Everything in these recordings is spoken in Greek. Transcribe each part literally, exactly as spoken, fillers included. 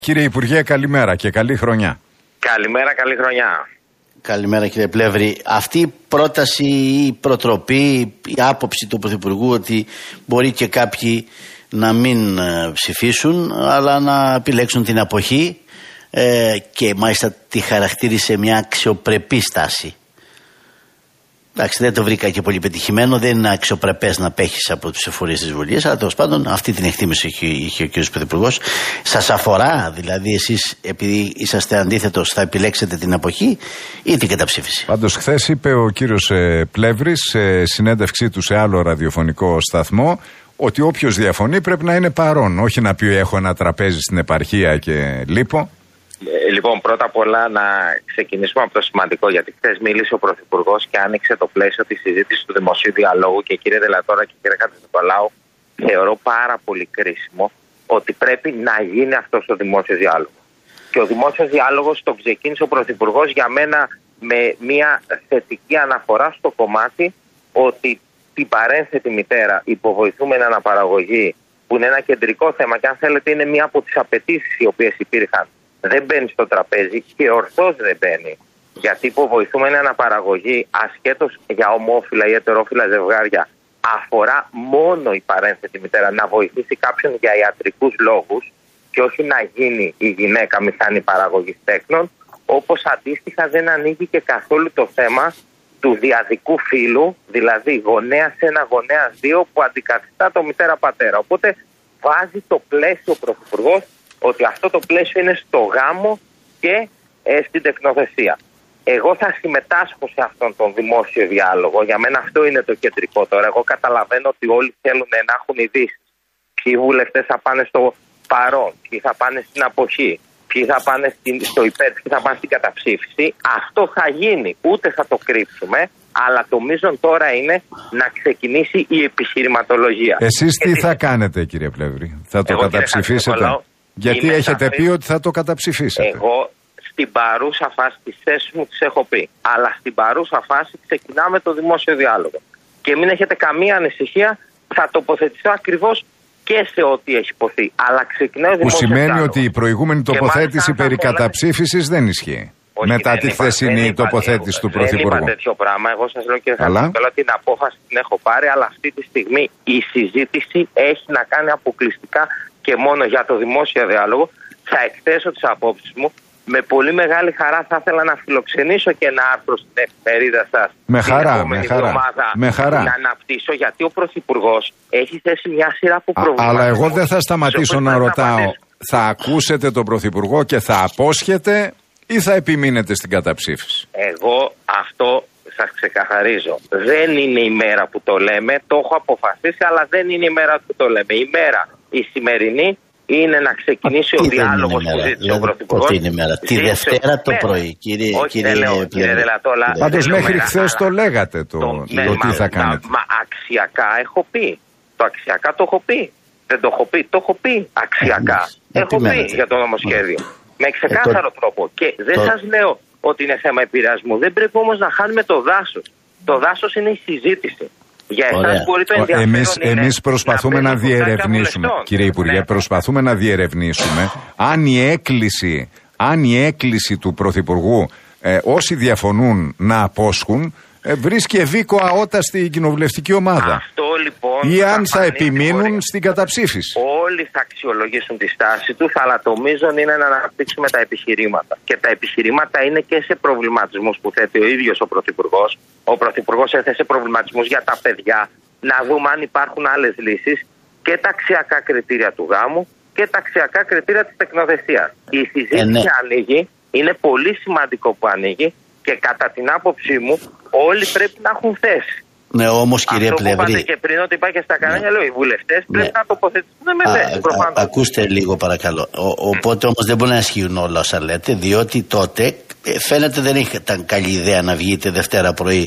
Κύριε Υπουργέ, καλημέρα και καλή χρονιά. Καλημέρα, καλή χρονιά. Καλημέρα κύριε Πλεύρη. Αυτή η πρόταση ή η προτροπή, η άποψη του Πρωθυπουργού ότι μπορεί και κάποιοι να μην ψηφίσουν αλλά να επιλέξουν την αποχή ε, και μάλιστα τη χαρακτήρισε μια αξιοπρεπή στάση. Εντάξει, δεν το βρήκα και πολύ πετυχημένο, δεν είναι αξιοπρεπές να πέχεις από τους εφορείς της Βουλής, αλλά τέλος πάντων αυτή την εκτίμηση είχε, είχε ο κ. Πρωθυπουργός. Σας αφορά, δηλαδή εσείς επειδή είσαστε αντίθετος θα επιλέξετε την αποχή ή την καταψήφιση? Πάντως χθες είπε ο κύριος ε, Πλεύρης σε συνέντευξή του σε άλλο ραδιοφωνικό σταθμό ότι όποιος διαφωνεί πρέπει να είναι παρόν, όχι να πει έχω ένα τραπέζι στην επαρχία και λείπω. Λοιπόν, πρώτα απ' όλα να ξεκινήσουμε από το σημαντικό, γιατί χθες μίλησε ο Πρωθυπουργός και άνοιξε το πλαίσιο της συζήτησης του δημοσίου διαλόγου και κύριε Δελατόρα και κύριε Χατζηνικολάου, θεωρώ πάρα πολύ κρίσιμο ότι πρέπει να γίνει αυτός ο δημόσιος διάλογος. Και ο δημόσιος διάλογος το ξεκίνησε ο Πρωθυπουργός για μένα με μια θετική αναφορά στο κομμάτι ότι την παρένθετη μητέρα υποβοηθούμενη αναπαραγωγή, που είναι ένα κεντρικό θέμα και αν θέλετε είναι μία από τις απαιτήσεις οι οποίες υπήρχαν, δεν μπαίνει στο τραπέζι και ορθώς δεν μπαίνει. Γιατί υποβοηθούμενη αναπαραγωγή, ασχέτως για ομόφυλα ή ετερόφυλα ζευγάρια, αφορά μόνο η παρένθετη μητέρα να βοηθήσει κάποιον για ιατρικούς λόγους και όχι να γίνει η γυναίκα μηχανή παραγωγής τέκνων, όπως αντίστοιχα δεν ανοίγει και καθόλου το θέμα του διαδικού φύλου, δηλαδή γονέας ένα, γονέας δύο, που αντικαθιστά το μητέρα-πατέρα. Οπότε βάζει το πλαίσιο ο Πρωθυπουργός ότι αυτό το πλαίσιο είναι στο γάμο και ε, στην τεκνοθεσία. Εγώ θα συμμετάσχω σε αυτόν τον δημόσιο διάλογο. Για μένα αυτό είναι το κεντρικό τώρα. Εγώ καταλαβαίνω ότι όλοι θέλουν να έχουν ειδήσεις. Ποιοι βουλευτές θα πάνε στο παρόν, ποιοι θα πάνε στην αποχή, ποιοι θα πάνε στην, στο υπέρ, ποιοι θα πάνε στην καταψήφιση. Αυτό θα γίνει. Ούτε θα το κρύψουμε. Αλλά το μείζον τώρα είναι να ξεκινήσει η επιχειρηματολογία. Εσείς τι θα κάνετε, κύριε Πλεύρη? Θα το Εγώ, καταψηφίσετε? Γιατί έχετε πει ότι θα το καταψηφίσετε. Εγώ στην παρούσα φάση τις θέσεις μου τις έχω πει. Αλλά στην παρούσα φάση ξεκινάμε το δημόσιο διάλογο. Και μην έχετε καμία ανησυχία, θα τοποθετηθώ ακριβώς και σε ό,τι έχει υποθεί. Αλλά ξεκινάει ο δημόσιο διάλογο. Που σημαίνει διάλογο. ότι η προηγούμενη τοποθέτηση περί καταψήφισης δεν ισχύει. Όχι, μετά τη χθεσινή τοποθέτηση του Πρωθυπουργού. Δεν είπα τέτοιο πράγμα. Εγώ σας λέω κύριε Χατζηνικολάου ότι την απόφαση την έχω πάρει, αλλά αυτή τη στιγμή η συζήτηση έχει να κάνει αποκλειστικά και μόνο για το δημόσιο διάλογο. Θα εκθέσω τις απόψεις μου. Με πολύ μεγάλη χαρά θα ήθελα να φιλοξενήσω και ένα άρθρο στην εφημερίδα σας. Με χαρά, με χαρά. Με χαρά. Να αναπτύσσω, γιατί ο Πρωθυπουργός έχει θέσει μια σειρά από προβλήματα. Αλλά εγώ δεν θα σταματήσω να ρωτάω. Θα ακούσετε τον Πρωθυπουργό και θα απόσχετε ή θα επιμείνετε στην καταψήφιση? Εγώ αυτό σας ξεκαθαρίζω. Δεν είναι η μέρα που το λέμε, το έχω αποφασίσει, αλλά δεν είναι η μέρα που το λέμε. Η μέρα, η σημερινή, είναι να ξεκινήσει ο διάλογος που ζήτησε ο Πρωθυπουργός. Τι είναι η μέρα? Τη Δευτέρα το πρωί, κύριε Δελατόλα. Πάντως μέχρι χθες το λέγατε το, το, το τι θα κάνετε. Μα αξιακά έχω πει. Το αξιακά το έχω πει. Δεν το έχω πει, το έχω πει αξιακά. Έχω πει για το νομοσχέδιο. Με ξεκάθαρο τρόπο. Και δεν σας λέω ότι είναι θέμα επηρεασμού. Δεν πρέπει όμως να χάνουμε το δάσος. Το δάσος είναι η συζήτηση. Για εσάς μπορεί το ενδιαφέρον εμείς, είναι εμείς προσπαθούμε να, να διερευνήσουμε, κύριε Υπουργέ, ναι. προσπαθούμε να διερευνήσουμε αν η έκκληση, αν η έκκληση του Πρωθυπουργού ε, όσοι διαφωνούν να απόσχουν ε, βρίσκει ευήκο αότα στην κοινοβουλευτική ομάδα. Αυτό λοιπόν. Ή αν θα, θα επιμείνουν μπορεί, στην καταψήφιση. Όλοι θα αξιολογήσουν τη στάση τους, αλλά το μείζον είναι να αναπτύξουμε τα επιχειρήματα. Και τα επιχειρήματα είναι και σε προβληματισμούς που θέτει ο ίδιος ο Πρωθυπουργός. Ο Πρωθυπουργός έθεσε προβληματισμούς για τα παιδιά, να δούμε αν υπάρχουν άλλες λύσεις και τα αξιακά κριτήρια του γάμου και τα αξιακά κριτήρια της τεκνοθεσίας. Η συζήτηση ε, ναι. ανοίγει, είναι πολύ σημαντικό που ανοίγει και κατά την άποψή μου όλοι πρέπει να έχουν θέση. Ναι, όμως κύριε Αυτό Πλεύρη. Αυτό που είπατε και πριν ότι πάει και στα κανάλια, ναι. λέω οι βουλευτές ναι. πρέπει να τοποθετηθούν με θέση. Ακούστε λίγο παρακαλώ. Ο, οπότε όμως δεν μπορεί να ισχύουν όλα όσα λέτε, διότι τότε φαίνεται δεν ήταν καλή ιδέα να βγείτε Δευτέρα πρωί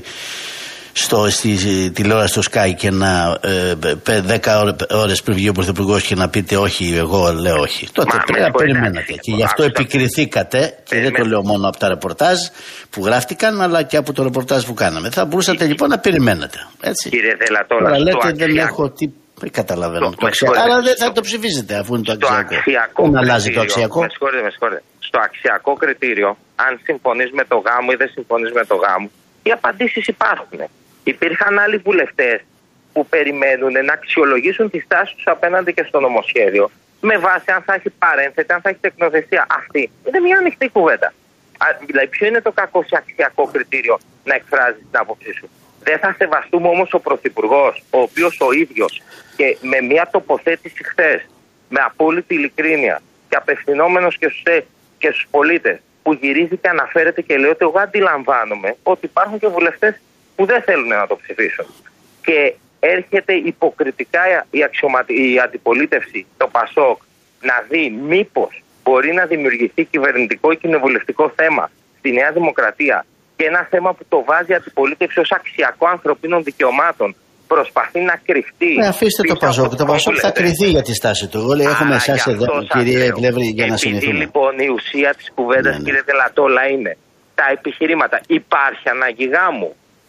στο, στη τηλεόραση στο Sky και να ε, δέκα ώρες πριν βγει ο Πρωθυπουργός και να πείτε όχι, εγώ λέω όχι. Τότε πρέπει να περιμένατε. Και γι' αυτό επικριθήκατε, και δεν το λέω μόνο από τα ρεπορτάζ που γράφτηκαν, αλλά και από το ρεπορτάζ που κάναμε. Θα μπορούσατε λοιπόν να περιμένετε. Έτσι. Κύριε Δελατόλα, τώρα λέτε δεν έχω τι Δεν καταλαβαίνω. Το, το αξιακό. Άρα δεν θα το ψηφίζετε αφού είναι το αξιακό. αξιακό δεν αλλάζει το αξιακό. Με συγχωρείτε, με συγχωρείτε. Στο αξιακό κριτήριο, αν συμφωνείς με το γάμο ή δεν συμφωνείς με το γάμο, οι απαντήσεις υπάρχουν. Υπήρχαν άλλοι βουλευτές που περιμένουν να αξιολογήσουν τη στάση τους απέναντι και στο νομοσχέδιο με βάση αν θα έχει παρένθετη, αν θα έχει τεκνοθεσία. Αυτή είναι μια ανοιχτή κουβέντα. Δηλαδή, ποιο είναι το κακό σε αξιακό κριτήριο να εκφράζει την άποψή σου? Δεν θα σεβαστούμε όμως ο Πρωθυπουργός, ο οποίος ο ίδιος και με μια τοποθέτηση χθες, με απόλυτη ειλικρίνεια και απευθυνόμενος και στους, και στους πολίτες, που γυρίζει και αναφέρεται και λέει ότι εγώ αντιλαμβάνομαι ότι υπάρχουν και βουλευτές που δεν θέλουν να το ψηφίσουν. Και έρχεται υποκριτικά η, αξιωματι... η αντιπολίτευση, το ΠΑΣΟΚ, να δει μήπως μπορεί να δημιουργηθεί κυβερνητικό ή κοινοβουλευτικό θέμα στη Νέα Δημοκρατία και ένα θέμα που το βάζει η αντιπολίτευση ως αξιακό ανθρωπίνων δικαιωμάτων, προσπαθεί να κρυφτεί. Ε, αφήστε το ΠΑΣΟΚ. Το ΠΑΣΟΚ θα κρυθεί για τη στάση του. Όλοι έχουμε εσάς εδώ, κύριε Πλεύρη, για να συνηθούμε. Επειδή λοιπόν η ουσία της κουβέντας, ναι, ναι. κύριε Δελατόλα, είναι τα επιχειρήματα. Υπάρχει ανάγκη γάμου,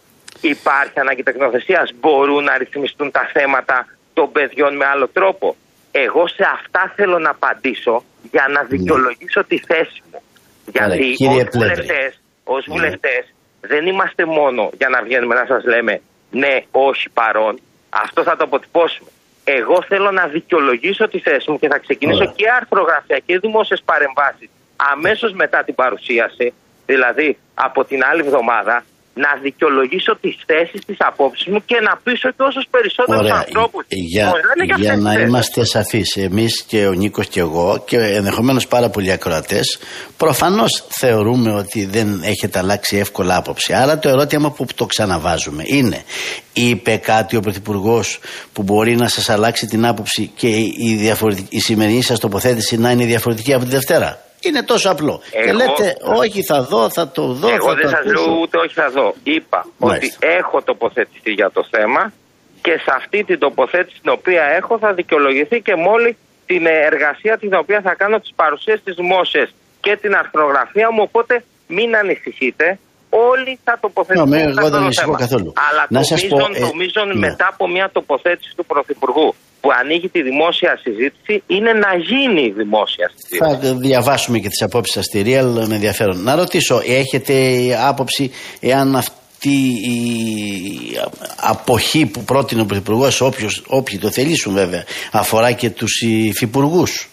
υπάρχει ανάγκη τεκνοθεσίας, μπορούν να ρυθμιστούν τα θέματα των παιδιών με άλλο τρόπο? Εγώ σε αυτά θέλω να απαντήσω για να δικαιολογήσω ναι. τη θέση μου. Γιατί ως βουλευτές, ως ναι. βουλευτές δεν είμαστε μόνο για να βγαίνουμε να σας λέμε ναι, όχι, παρόν. Αυτό θα το αποτυπώσουμε. Εγώ θέλω να δικαιολογήσω τη θέση μου και θα ξεκινήσω Ωραία. και αρθρογραφία και δημόσιες παρεμβάσεις αμέσως μετά την παρουσίαση, δηλαδή από την άλλη εβδομάδα, να δικαιολογήσω τις θέσεις, τις απόψεις μου και να πείσω και όσους περισσότερους ανθρώπους. Για, για, για να είμαστε σαφείς, εμείς και ο Νίκος και εγώ και ενδεχομένως πάρα πολλοί ακροατές, προφανώς θεωρούμε ότι δεν έχετε αλλάξει εύκολα άποψη. Άρα το ερώτημα που το ξαναβάζουμε είναι, είπε κάτι ο Πρωθυπουργός που μπορεί να σας αλλάξει την άποψη και η, η σημερινή σας τοποθέτηση να είναι διαφορετική από τη Δευτέρα? Είναι τόσο απλό. Εγώ, και λέτε, όχι θα δω, θα το δω. Εγώ θα δεν σας λέω ούτε όχι θα δω. Είπα Μάλιστα. ότι έχω τοποθετηθεί για το θέμα και σε αυτή την τοποθέτηση την οποία έχω θα δικαιολογηθεί και με όλη την εργασία την οποία θα κάνω, τις παρουσίες της δημόσιας και την αρθρογραφία μου. Οπότε μην ανησυχείτε. Όλοι θα τοποθετηθούν. Ναι, εγώ δεν ανησυχώ καθόλου. Αλλά να το μείζον, πω, ε, το μείζον ναι. μετά από μια τοποθέτηση του Πρωθυπουργού που ανοίγει τη δημόσια συζήτηση είναι να γίνει η δημόσια συζήτηση. Θα διαβάσουμε και τις απόψεις σας στη Real με ενδιαφέρον. Να ρωτήσω, έχετε άποψη εάν αυτή η αποχή που πρότεινε ο Πρωθυπουργός, όποιοι το θελήσουν βέβαια, αφορά και τους υφυπουργούς?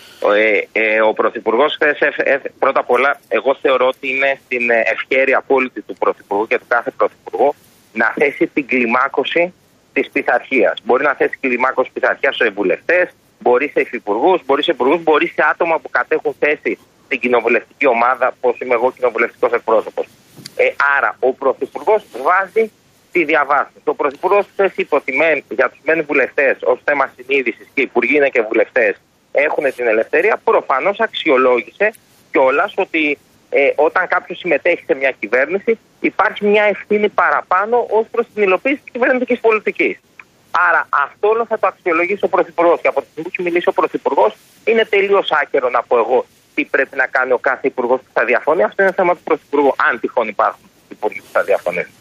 Ε, ε, ο Πρωθυπουργός χθες, ε, ε, πρώτα απ' όλα, εγώ θεωρώ ότι είναι στην ευχέρεια απόλυτη του Πρωθυπουργού και του κάθε Πρωθυπουργού να θέσει την κλιμάκωση της πειθαρχίας. Μπορεί να θέσει κλιμάκωση πειθαρχίας σε βουλευτές, μπορεί σε υφυπουργούς, μπορεί σε υπουργούς, μπορεί σε άτομα που κατέχουν θέση στην κοινοβουλευτική ομάδα, όπως είμαι εγώ κοινοβουλευτικός εκπρόσωπος. Ε, άρα, ο Πρωθυπουργός βάζει τη διαβάθμιση. Ο Πρωθυπουργός χθες είπε ότι για τους μεν βουλευτές ως θέμα συνείδησης και οι υπουργοί είναι και βουλευτές, έχουν την ελευθερία. Προφανώς αξιολόγησε κιόλας ότι ε, όταν κάποιος συμμετέχει σε μια κυβέρνηση υπάρχει μια ευθύνη παραπάνω ως προς την υλοποίηση της κυβερνητικής πολιτικής. Άρα αυτό όλο θα το αξιολογήσει ο Πρωθυπουργός και από τη στιγμή που έχει μιλήσει ο Πρωθυπουργός είναι τελείως άκερο να πω εγώ τι πρέπει να κάνει ο κάθε υπουργός που θα διαφωνεί. Αυτό είναι θέμα του Πρωθυπουργού, αν τυχόν υπάρχουν υπουργοί που θα διαφωνήσουν.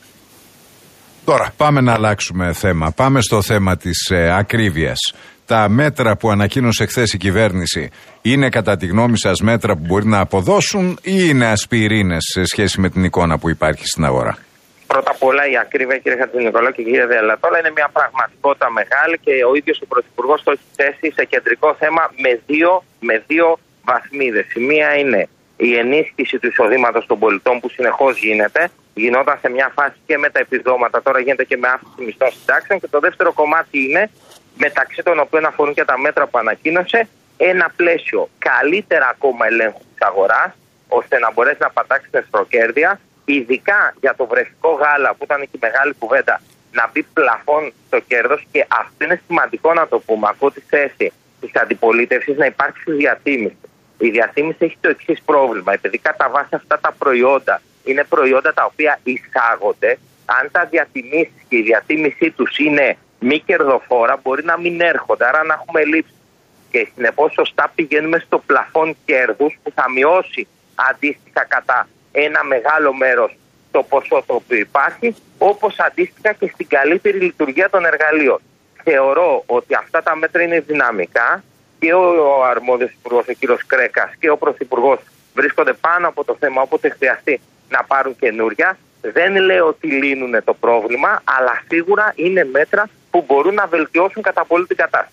Τώρα πάμε να αλλάξουμε θέμα. Πάμε στο θέμα της ε, ακρίβειας. Τα μέτρα που ανακοίνωσε χθες η κυβέρνηση είναι κατά τη γνώμη σας μέτρα που μπορεί να αποδώσουν ή είναι ασπιρίνες σε σχέση με την εικόνα που υπάρχει στην αγορά? Πρώτα απ' όλα η ακρίβεια, κύριε Χατζηνικολάου και κύριε Δελατόλα, είναι μια πραγματικότητα μεγάλη και ο ίδιος ο Πρωθυπουργός το έχει θέσει σε κεντρικό θέμα με δύο, με δύο βαθμίδες. Η μία είναι η ενίσχυση του εισοδήματος των πολιτών που συνεχώς γίνεται. Γινόταν σε μια φάση και με τα επιδόματα, τώρα γίνεται και με αύξηση μισθών συντάξεων. Και το δεύτερο κομμάτι είναι, μεταξύ των οποίων αφορούν και τα μέτρα που ανακοίνωσε, ένα πλαίσιο καλύτερα ακόμα ελέγχου της αγοράς, ώστε να μπορέσει να πατάξει την εσχροκέρδεια, ειδικά για το βρεφικό γάλα που ήταν και η μεγάλη κουβέντα, να μπει πλαφόν στο κέρδος. Και αυτό είναι σημαντικό να το πούμε. Ακούω τη θέση της αντιπολίτευσης να υπάρξει διατίμηση. Η διατίμηση έχει το εξής πρόβλημα. Επειδή κατά βάση αυτά τα προϊόντα είναι προϊόντα τα οποία εισάγονται, αν τα διατιμήσεις και η διατίμησή τους είναι μη κερδοφόρα, μπορεί να μην έρχονται, άρα να έχουμε λήψη. Και συνεπώς σωστά πηγαίνουμε στο πλαφόν κέρδους που θα μειώσει αντίστοιχα κατά ένα μεγάλο μέρος το ποσό το οποίο υπάρχει, όπως αντίστοιχα και στην καλύτερη λειτουργία των εργαλείων. θεωρώ ότι αυτά τα μέτρα είναι δυναμικά και ο, ο αρμόδιος υπουργός, ο κύριος Κρέκας, και ο πρωθυπουργός βρίσκονται πάνω από το θέμα, όποτε χρειαστεί να πάρουν καινούρια. Δεν λέω ότι λύνουν το πρόβλημα, αλλά σίγουρα είναι μέτρα που μπορούν να βελτιώσουν κατά πολύ την κατάσταση.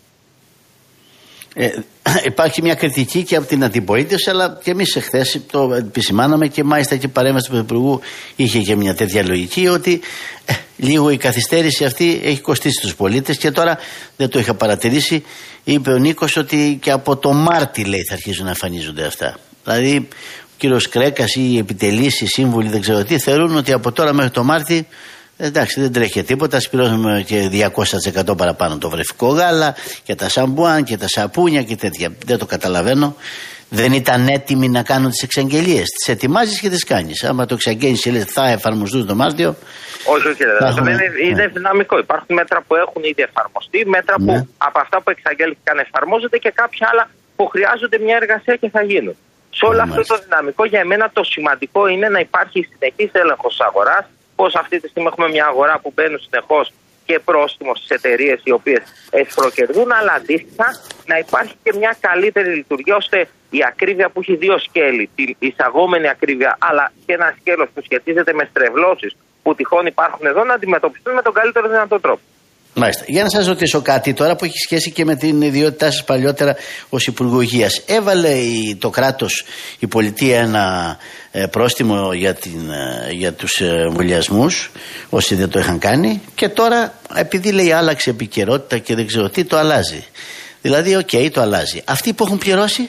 Ε, υπάρχει μια κριτική και από την αντιπολίτευση, αλλά και εμείς εχθές το επισημάναμε και μάλιστα και η παρέμβαση του Πρωθυπουργού είχε και μια τέτοια λογική, ότι ε, λίγο η καθυστέρηση αυτή έχει κοστίσει τους πολίτες. Και τώρα δεν το είχα παρατηρήσει, είπε ο Νίκος ότι και από το Μάρτι, λέει, θα αρχίσουν να εμφανίζονται αυτά. Δηλαδή ο κύριος Κρέκας ή οι επιτελείς, οι σύμβουλοι, δεν ξέρω τι, θεωρούν ότι από τώρα μέχρι το Μάρτι, εντάξει, δεν τρέχει τίποτα. Σπηρώσαμε και διακόσια τοις εκατό παραπάνω το βρεφικό γάλα και τα σαμπουάν και τα σαπούνια και τέτοια. Δεν το καταλαβαίνω. Δεν ήταν έτοιμοι να κάνουν τις εξαγγελίες. Τις ετοιμάζεις και τις κάνεις. Άμα το εξαγγέλνεις και λες θα εφαρμοστούν το Μάρτιο. Όχι, όχι, δεν έχουμε... είναι, είναι ναι. δυναμικό. Υπάρχουν μέτρα που έχουν ήδη εφαρμοστεί, μέτρα ναι. που από αυτά που εξαγγέλθηκαν εφαρμόζονται και κάποια άλλα που χρειάζονται μια εργασία και θα γίνουν. Σε όλο αυτό το δυναμικό, για εμένα το σημαντικό είναι να υπάρχει συνεχής έλεγχος της αγοράς. Πώς αυτή τη στιγμή έχουμε μια αγορά που μπαίνουν συνεχώς και πρόστιμο στις εταιρείες οι οποίες εσχροκερδούν, αλλά αντίστοιχα να υπάρχει και μια καλύτερη λειτουργία, ώστε η ακρίβεια που έχει δύο σκέλη, την εισαγόμενη ακρίβεια, αλλά και ένα σκέλος που σχετίζεται με στρεβλώσεις που τυχόν υπάρχουν εδώ, να αντιμετωπιστούν με τον καλύτερο δυνατό τρόπο. Μάλιστα. Για να σας ρωτήσω κάτι τώρα που έχει σχέση και με την ιδιότητά σας παλιότερα ως Υπουργού Υγείας. Έβαλε η, το κράτος, η πολιτεία, ένα ε, πρόστιμο για, την, ε, για τους εμβολιασμούς, όσοι δεν το είχαν κάνει, και τώρα επειδή, λέει, άλλαξε επικαιρότητα και δεν ξέρω τι, το αλλάζει. Δηλαδή, οκ, okay, το αλλάζει. Αυτοί που έχουν πληρώσει...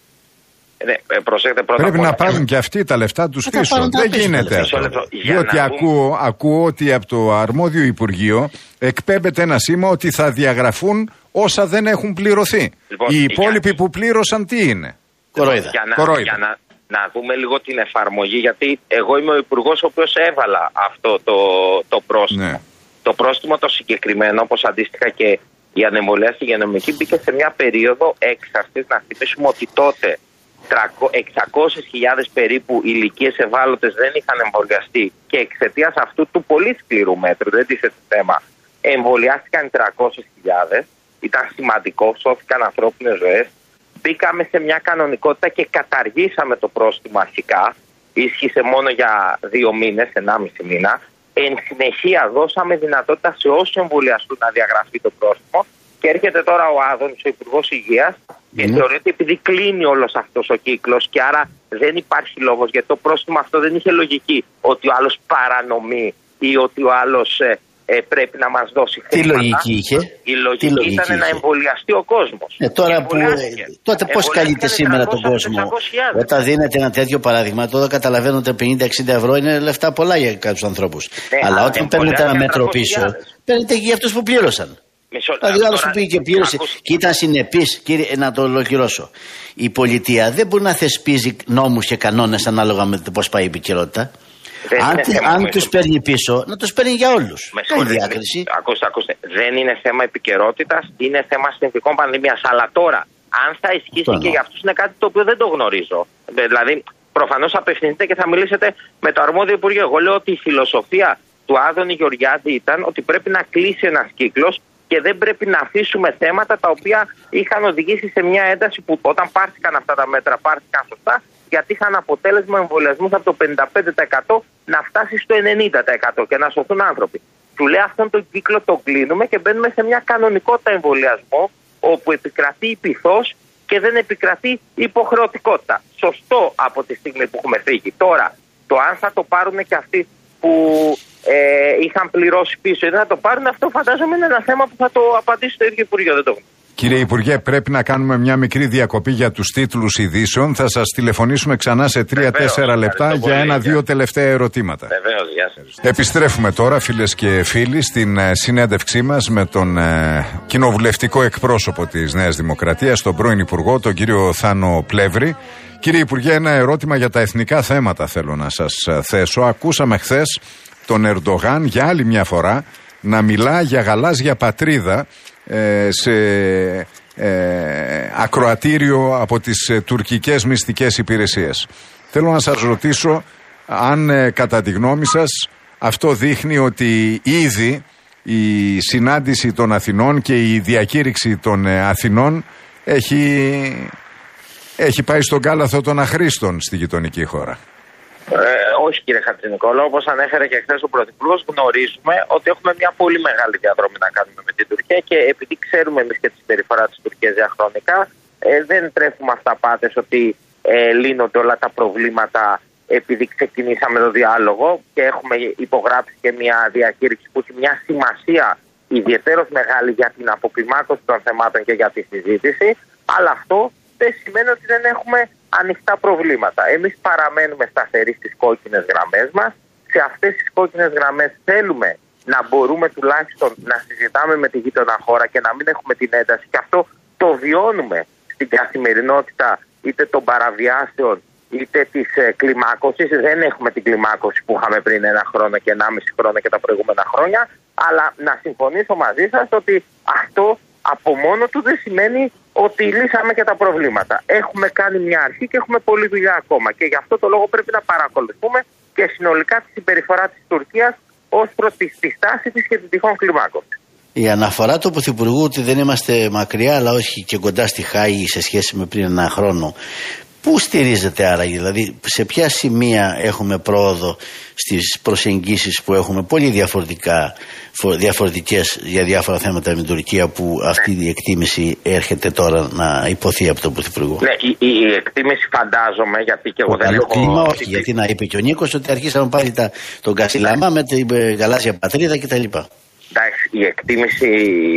Ναι, προσέχετε πρώτα. Πρέπει να πάρουν και αυτοί τα λεφτά τους πίσω. Δεν γίνεται αυτό. Διότι ακούω, ακούω ότι από το αρμόδιο Υπουργείο εκπέμπεται ένα σήμα ότι θα διαγραφούν όσα δεν έχουν πληρωθεί. Λοιπόν, οι υπόλοιποι για... που πλήρωσαν τι είναι? Κορόιδα. Για, να, για να, να δούμε λίγο την εφαρμογή, γιατί εγώ είμαι ο Υπουργός ο οποίος έβαλα αυτό το, το πρόστιμο. Ναι. Το πρόστιμο το συγκεκριμένο, όπως αντίστοιχα και η ανεμβολία στη υγειονομική, μπήκε σε μια περίοδο έξαρσης. Να θυμίσουμε ότι τότε εξακόσιες χιλιάδες περίπου ηλικίες ευάλωτες δεν είχαν εμβολιαστεί και εξαιτίας αυτού του πολύ σκληρού μέτρου, δεν τίθεται θέμα, εμβολιάστηκαν τριακόσιες χιλιάδες. Ήταν σημαντικό, σώθηκαν ανθρώπινες ζωές. Μπήκαμε σε μια κανονικότητα και καταργήσαμε το πρόστιμο αρχικά. Ίσχυσε μόνο για δύο μήνες, ενάμιση μήνα. Εν συνεχεία δώσαμε δυνατότητα σε όσους εμβολιαστούν να διαγραφεί το πρόστιμο. Και έρχεται τώρα ο Άδωνης, ο Υπουργός Υγείας, και mm. θεωρεί ότι επειδή κλείνει όλος αυτός ο κύκλος και άρα δεν υπάρχει λόγος, γιατί το πρόστιμο αυτό δεν είχε λογική, ότι ο άλλος παρανομεί ή ότι ο άλλος ε, ε, πρέπει να μας δώσει χρήματα. Τι λογική είχε? Η λογική, λογική ήταν είχε? να εμβολιαστεί ο κόσμος. Ε, τώρα που, ε, τότε πώς καλείται σήμερα τον κόσμο? Όταν δίνεται ένα τέτοιο παράδειγμα, τότε καταλαβαίνω ότι πενήντα εξήντα ευρώ είναι λεφτά πολλά για κάποιους ανθρώπους. Ναι, αλλά όταν παίρνετε ένα μέτρο πίσω, παίρνετε και για αυτούς που πλήρωσαν. Δηλαδή ο άλλος που πήγε και πλήρωσε και ήταν συνεπής, κύριε, να το ολοκληρώσω. Η πολιτεία δεν μπορεί να θεσπίζει νόμους και κανόνες ανάλογα με το πώς πάει η επικαιρότητα. Αν, αν τους παίρνει πίσω, να τους παίρνει για όλους. Δεν διάκριση. Ακούστε, ακούστε. Δεν είναι θέμα επικαιρότητας, είναι θέμα συνθηκών πανδημίας. Αλλά τώρα, αν θα ισχύσει Φωνό. και για αυτούς, είναι κάτι το οποίο δεν το γνωρίζω. Δηλαδή, προφανώς απευθυνθείτε και θα μιλήσετε με το αρμόδιο Υπουργείο. Εγώ λέω ότι η φιλοσοφία του Άδωνη Γεωργιάδη ήταν ότι πρέπει να κλείσει ένας κύκλος και δεν πρέπει να αφήσουμε θέματα τα οποία είχαν οδηγήσει σε μια ένταση που όταν πάρθηκαν αυτά τα μέτρα πάρθηκαν σωστά, γιατί είχαν αποτέλεσμα εμβολιασμούς από το πενήντα πέντε τοις εκατό να φτάσει στο ενενήντα τοις εκατό και να σωθούν άνθρωποι. Του λέει αυτόν τον κύκλο τον κλείνουμε και μπαίνουμε σε μια κανονικότητα εμβολιασμό όπου επικρατεί η πειθός και δεν επικρατεί υποχρεωτικότητα. Σωστό από τη στιγμή που έχουμε φύγει. Τώρα, το αν θα το πάρουν και αυτοί που ε, είχαν πληρώσει πίσω ή δεν θα το πάρουν, αυτό φαντάζομαι είναι ένα θέμα που θα το απαντήσει το ίδιο Υπουργείο. Δεν το γνωρίζω. Κύριε Υπουργέ, πρέπει να κάνουμε μια μικρή διακοπή για τους τίτλους ειδήσεων. Θα σας τηλεφωνήσουμε ξανά σε τρία τέσσερα λεπτά για ένα-δύο τελευταία ερωτήματα. Βεβαίως, γεια σας. Επιστρέφουμε τώρα, φίλες και φίλοι, στην ε, συνέντευξή μας με τον ε, κοινοβουλευτικό εκπρόσωπο της Νέας Δημοκρατίας, τον πρώην Υπουργό, τον κύριο Θάνο Πλεύρη. Κύριε Υπουργέ, ένα ερώτημα για τα εθνικά θέματα θέλω να σας θέσω. Ακούσαμε χθες τον Ερντογάν για άλλη μια φορά να μιλά για γαλάζια πατρίδα ε, σε ε, ακροατήριο από τις ε, τουρκικές μυστικές υπηρεσίες. Θέλω να σας ρωτήσω αν ε, κατά τη γνώμη σας αυτό δείχνει ότι ήδη η συνάντηση των Αθηνών και η διακήρυξη των Αθηνών έχει, έχει πάει στον κάλαθο των αχρήστων στη γειτονική χώρα. Ε, όχι κύριε Χατζηνικόλα, όπως ανέφερε και χθες ο Πρωθυπουργός, γνωρίζουμε ότι έχουμε μια πολύ μεγάλη διαδρομή να κάνουμε με την Τουρκία και επειδή ξέρουμε εμείς και τη συμπεριφορά της Τουρκίας διαχρονικά, ε, δεν τρέφουμε αυταπάτες ότι ε, λύνονται όλα τα προβλήματα επειδή ξεκινήσαμε το διάλογο και έχουμε υπογράψει και μια διακήρυξη που έχει μια σημασία ιδιαιτέρως μεγάλη για την αποκλιμάκωση των θεμάτων και για τη συζήτηση, αλλά αυτό δεν σημαίνει ότι δεν έχουμε ανοιχτά προβλήματα. Εμείς παραμένουμε σταθεροί στις κόκκινες γραμμές μας. Σε αυτές τις κόκκινες γραμμές θέλουμε να μπορούμε τουλάχιστον να συζητάμε με τη γείτονα χώρα και να μην έχουμε την ένταση. Και αυτό το βιώνουμε στην καθημερινότητα είτε των παραβιάσεων είτε της ε, κλιμάκωσης. Δεν έχουμε την κλιμάκωση που είχαμε πριν ένα χρόνο και ενάμιση χρόνο και τα προηγούμενα χρόνια. Αλλά να συμφωνήσω μαζί σας ότι αυτό από μόνο του δεν σημαίνει ότι λύσαμε και τα προβλήματα. Έχουμε κάνει μια αρχή και έχουμε πολλή δουλειά ακόμα. Και γι' αυτό το λόγο πρέπει να παρακολουθούμε και συνολικά τη συμπεριφορά της Τουρκίας ως προς τη, τη στάση της και την τυχόν κλιμάκωση. Η αναφορά του Πρωθυπουργού ότι δεν είμαστε μακριά αλλά όχι και κοντά στη Χάη σε σχέση με πριν ένα χρόνο, πού στηρίζεται άραγε, δηλαδή σε ποια σημεία έχουμε πρόοδο στις προσεγγίσεις που έχουμε πολύ διαφορετικά, διαφορετικές για διάφορα θέματα με την Τουρκία, που αυτή η εκτίμηση έρχεται τώρα να υποθεί από τον Πρωθυπουργό? Ναι, η, η, η εκτίμηση φαντάζομαι, γιατί και εγώ δεν έχω... Κλίμα, όχι, γιατί να είπε και ο Νίκος ότι αρχίσαμε πάλι τα, τον Κασιλάμα με την γαλάζια πατρίδα κτλ. Εντάξει, η εκτίμηση,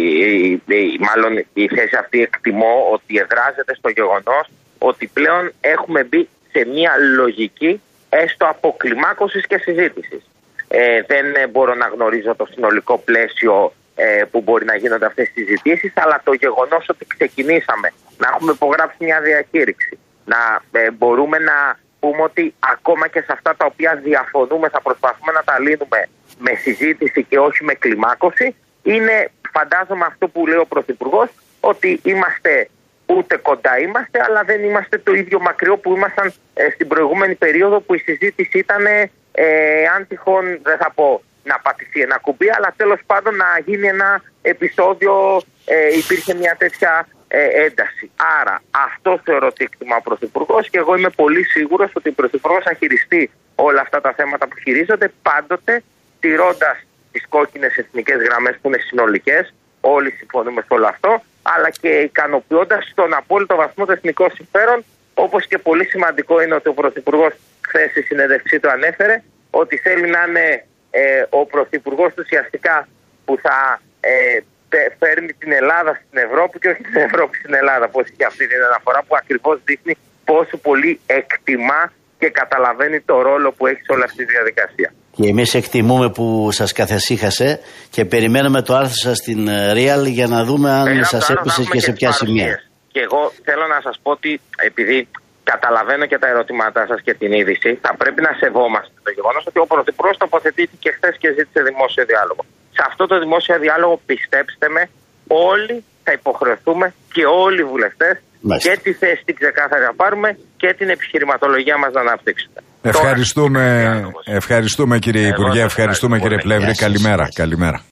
η, η, μάλλον η θέση αυτή εκτιμώ ότι εδράζεται στο γεγονός ότι πλέον έχουμε μπει σε μια λογική έστω αποκλιμάκωσης και συζήτησης. Ε, δεν μπορώ να γνωρίζω το συνολικό πλαίσιο ε, που μπορεί να γίνονται αυτές τις συζητήσεις, αλλά το γεγονός ότι ξεκινήσαμε να έχουμε υπογράψει μια διακήρυξη, να ε, μπορούμε να πούμε ότι ακόμα και σε αυτά τα οποία διαφωνούμε θα προσπαθούμε να τα λύνουμε με συζήτηση και όχι με κλιμάκωση, είναι φαντάζομαι αυτό που λέει ο Πρωθυπουργός, ότι είμαστε ούτε κοντά είμαστε, αλλά δεν είμαστε το ίδιο μακριό που ήμασταν ε, στην προηγούμενη περίοδο που η συζήτηση ήταν, ε, αν τυχόν, δεν θα πω να πατηθεί ένα κουμπί, αλλά τέλος πάντων να γίνει ένα επεισόδιο, ε, υπήρχε μια τέτοια ε, ένταση. Άρα αυτό θεωρώ ότι εκτιμά ο Πρωθυπουργός και εγώ είμαι πολύ σίγουρος ότι ο Πρωθυπουργός θα χειριστεί όλα αυτά τα θέματα που χειρίζονται πάντοτε τηρώντας τις κόκκινες εθνικές γραμμές που είναι συνολικές, όλοι συμφωνούμε σε όλο αυτό, αλλά και ικανοποιώντας στον απόλυτο βαθμό το εθνικό συμφέρον, όπως και πολύ σημαντικό είναι ότι ο Πρωθυπουργός χθες στη συνέντευξή του ανέφερε ότι θέλει να είναι ε, ο Πρωθυπουργός ουσιαστικά που θα ε, φέρνει την Ελλάδα στην Ευρώπη και όχι την Ευρώπη στην Ελλάδα, πώς είχε αυτή την αναφορά που ακριβώς δείχνει πόσο πολύ εκτιμά και καταλαβαίνει το ρόλο που έχει σε όλη αυτή τη διαδικασία. Και εμείς εκτιμούμε που σας καθησύχασε και περιμένουμε το άρθρο σας στην Real για να δούμε αν Θέλω σας έπεισε και σε ποια σημεία. Και εγώ θέλω να σας πω ότι επειδή καταλαβαίνω και τα ερωτήματά σας και την είδηση, θα πρέπει να σεβόμαστε το γεγονός ότι ο Πρωθυπουργός τοποθετήθηκε χθες και ζήτησε δημόσιο διάλογο. Σε αυτό το δημόσιο διάλογο, πιστέψτε με, όλοι θα υποχρεωθούμε και όλοι οι βουλευτές και τη θέση την ξεκάθαρη να πάρουμε και την επιχειρηματολογία μας να αναπτύξουμε. Ευχαριστούμε, ευχαριστούμε κύριε Υπουργέ, ευχαριστούμε κύριε Πλεύρη. Καλημέρα. Καλημέρα.